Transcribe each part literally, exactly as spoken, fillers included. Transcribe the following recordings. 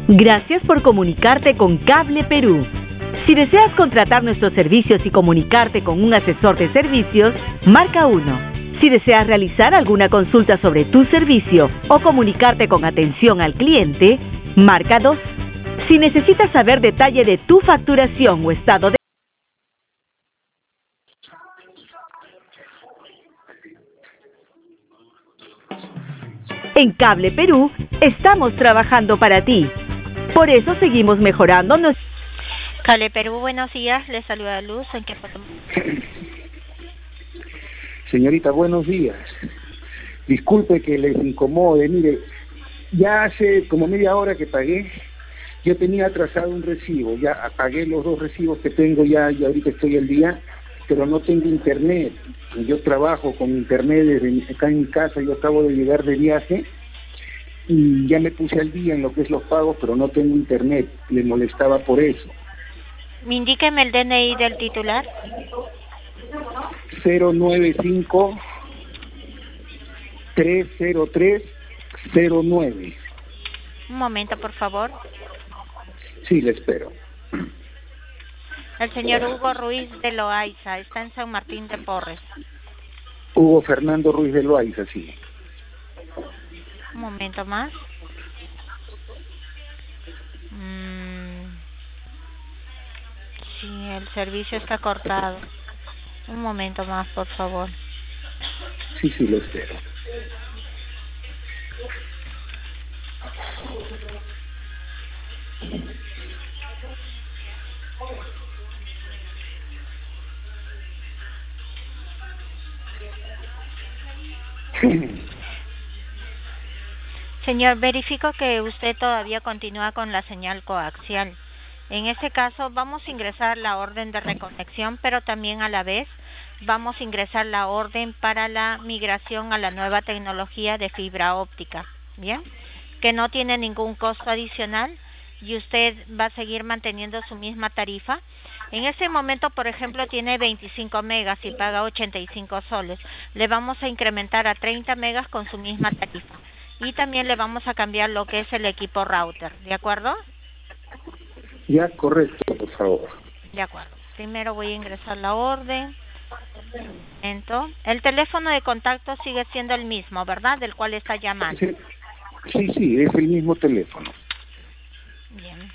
Gracias por comunicarte con Cable Perú. Si deseas contratar nuestros servicios y comunicarte con un asesor de servicios, marca uno. Si deseas realizar alguna consulta sobre tu servicio o comunicarte con atención al cliente, marca dos. Si necesitas saber detalle de tu facturación o estado de... En Cable Perú, estamos trabajando para ti. Por eso seguimos mejorando nuestro... Cable Perú, buenos días. Les saluda Luz. ¿En qué podemos...? Señorita, buenos días. Disculpe que les incomode. Mire, ya hace como media hora que pagué. Yo tenía atrasado un recibo. Ya pagué los dos recibos que tengo ya y ahorita estoy al día, pero no tengo internet. Yo trabajo con internet desde acá en mi casa. Yo acabo de llegar de viaje y ya me puse al día en lo que es los pagos, pero no tengo internet. Le molestaba por eso. Indíqueme el D N I del titular. cero nueve cinco, tres cero tres, cero nueve. Un momento, por favor. Sí, le espero. El señor Hugo Ruiz de Loaiza, está en San Martín de Porres. Hugo Fernando Ruiz de Loaiza, sí. Un momento más. Mm. Sí, el servicio está cortado. Un momento más, por favor. Sí, sí, lo espero. Señor, verifico que usted todavía continúa con la señal coaxial. En ese caso, vamos a ingresar la orden de reconexión, pero también a la vez vamos a ingresar la orden para la migración a la nueva tecnología de fibra óptica, ¿bien? Que no tiene ningún costo adicional y usted va a seguir manteniendo su misma tarifa. En ese momento, por ejemplo, tiene veinticinco megas y paga ochenta y cinco soles. Le vamos a incrementar a treinta megas con su misma tarifa. Y también le vamos a cambiar lo que es el equipo router, ¿de acuerdo? Ya, correcto, por favor. De acuerdo. Primero voy a ingresar la orden. Entonces, el teléfono de contacto sigue siendo el mismo, ¿verdad? Del cual está llamando. Sí, sí, sí, es el mismo teléfono. Bien.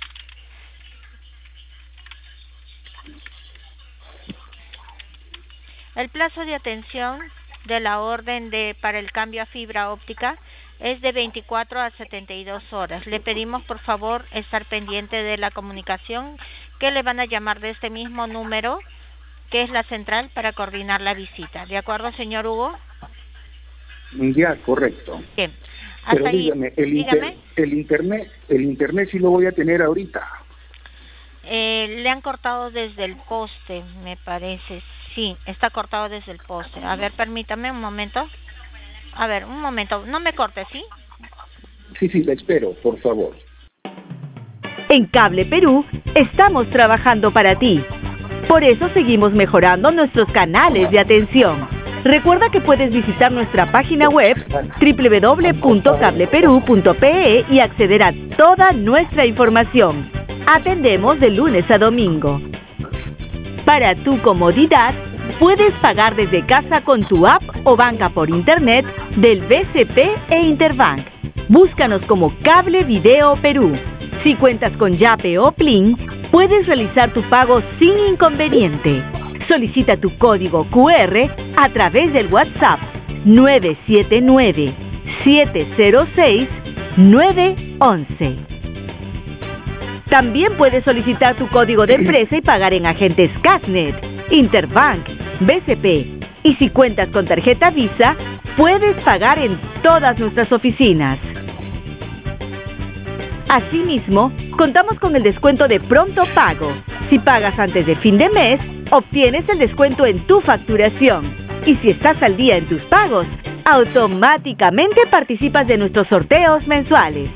El plazo de atención de la orden de para el cambio a fibra óptica es de veinticuatro a setenta y dos horas. Le pedimos por favor estar pendiente de la comunicación que le van a llamar de este mismo número, que es la central, para coordinar la visita. ¿De acuerdo, señor Hugo? Ya, correcto. Bien. Pero Hasta ahí, dígame, el, dígame. Inter, el internet, el internet sí lo voy a tener ahorita. Eh, le han cortado desde el poste, me parece. Sí, está cortado desde el poste. A ver, permítame un momento. A ver, un momento. No me corte, ¿sí? Sí, sí, la espero, por favor. En Cable Perú, estamos trabajando para ti. Por eso seguimos mejorando nuestros canales de atención. Recuerda que puedes visitar nuestra página web doble u doble u doble u punto cable perú punto pe e y acceder a toda nuestra información. Atendemos de lunes a domingo. Para tu comodidad, puedes pagar desde casa con tu app o banca por internet del B C P e Interbank. Búscanos como Cable Video Perú. Si cuentas con Yape o Plin, puedes realizar tu pago sin inconveniente. Solicita tu código cu erre a través del WhatsApp nueve siete nueve, siete cero seis, nueve once. También puedes solicitar tu código de empresa y pagar en agentes Casnet, Interbank, B C P. Y si cuentas con tarjeta Visa, puedes pagar en todas nuestras oficinas. Asimismo, contamos con el descuento de pronto pago. Si pagas antes de fin de mes, obtienes el descuento en tu facturación. Y si estás al día en tus pagos, automáticamente participas de nuestros sorteos mensuales.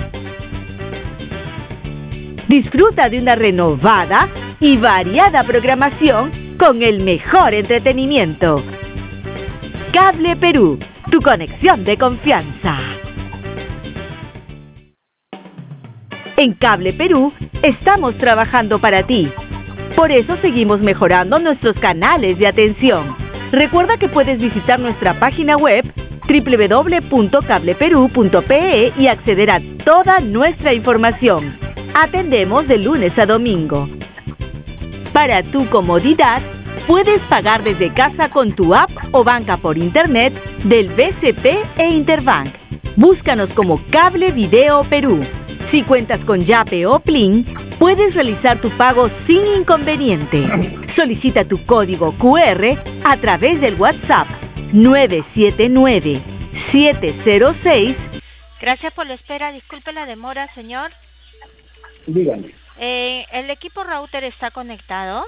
Disfruta de una renovada y variada programación con el mejor entretenimiento. Cable Perú, tu conexión de confianza. En Cable Perú estamos trabajando para ti. Por eso seguimos mejorando nuestros canales de atención. Recuerda que puedes visitar nuestra página web doble u doble u doble u punto cable perú punto pe e y acceder a toda nuestra información. Atendemos de lunes a domingo. Para tu comodidad, puedes pagar desde casa con tu app o banca por internet del B C P e Interbank. Búscanos como Cable Video Perú. Si cuentas con Yape o Plin, puedes realizar tu pago sin inconveniente. Solicita tu código cu erre a través del WhatsApp nueve siete nueve, siete cero seis. Gracias por la espera. Disculpe la demora, señor. Dígame. Eh, ¿El equipo router está conectado?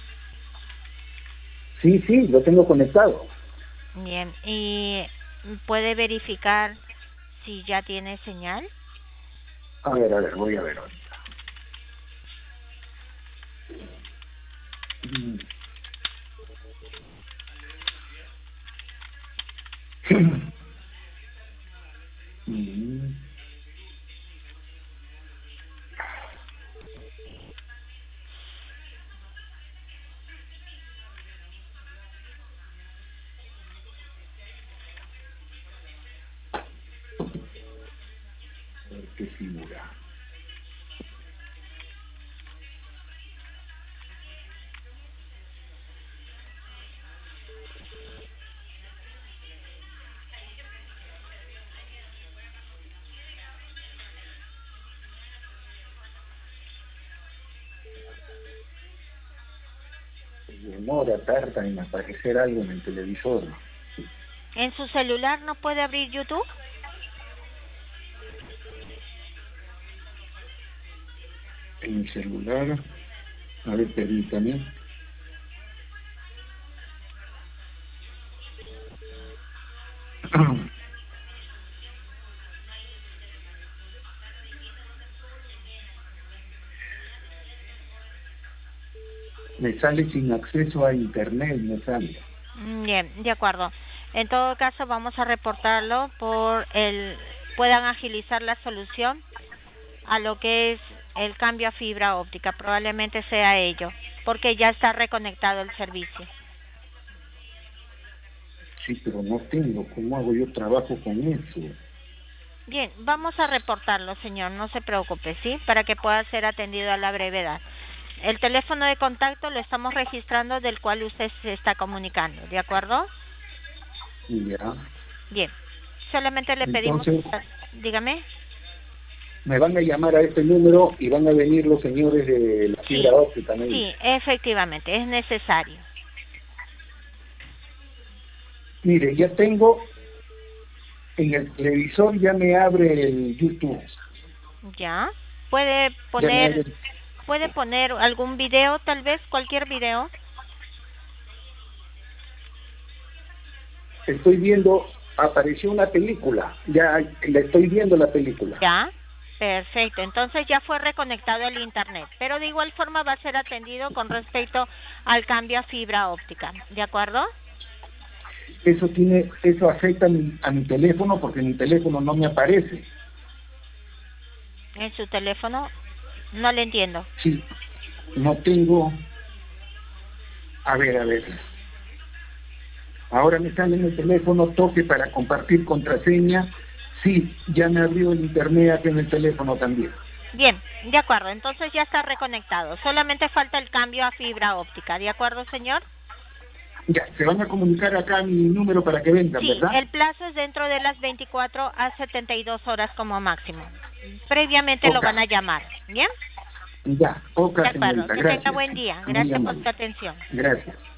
Sí, sí, lo tengo conectado. Bien. ¿Y puede verificar si ya tiene señal? A ver, a ver, voy a ver ahorita. Mm. Mm. A ver qué figura. Demora, tarda en aparecer algo en el televisor. ¿En su celular no puede abrir YouTube? En mi celular, a ver, permítame. Me sale sin acceso a internet, me sale. Bien, de acuerdo. En todo caso, vamos a reportarlo por el puedan agilizar la solución a lo que es el cambio a fibra óptica. Probablemente sea ello, porque ya está reconectado el servicio. Sí, pero no tengo. ¿Cómo hago yo trabajo con eso? Bien, vamos a reportarlo, señor. No se preocupe, ¿sí? Para que pueda ser atendido a la brevedad. El teléfono de contacto lo estamos registrando del cual usted se está comunicando, ¿de acuerdo? Ya. Bien. Solamente le pedimos... Entonces, dígame. me van a llamar a este número y van a venir los señores de la fibra Sí, óptica, ¿no? sí, efectivamente, es necesario. Mire, ya tengo, en el televisor ya me abre el YouTube. Ya. Puede Ya me poner, abre- puede poner algún video, tal vez, cualquier video. Estoy viendo, apareció una película, ya le estoy viendo la película. Ya. Perfecto, entonces ya fue reconectado al internet, pero de igual forma va a ser atendido con respecto al cambio a fibra óptica, ¿de acuerdo? Eso tiene, eso afecta a mi, a mi teléfono porque mi teléfono no me aparece. En su teléfono, no le entiendo. Sí, no tengo, a ver, a ver. Ahora me sale en el teléfono toque para compartir contraseña. Sí, ya me abrió el internet aquí en el teléfono también. Bien, de acuerdo, entonces ya está reconectado. Solamente falta el cambio a fibra óptica, ¿de acuerdo, señor? Ya, se van a comunicar acá a mi número para que vengan, Sí, ¿verdad? el plazo es dentro de las veinticuatro a setenta y dos horas como máximo. Previamente lo Ok. van a llamar, ¿bien? Ya, ok, De acuerdo, señorita, que gracias. tenga buen día. Muy Gracias por amable. su atención. Gracias.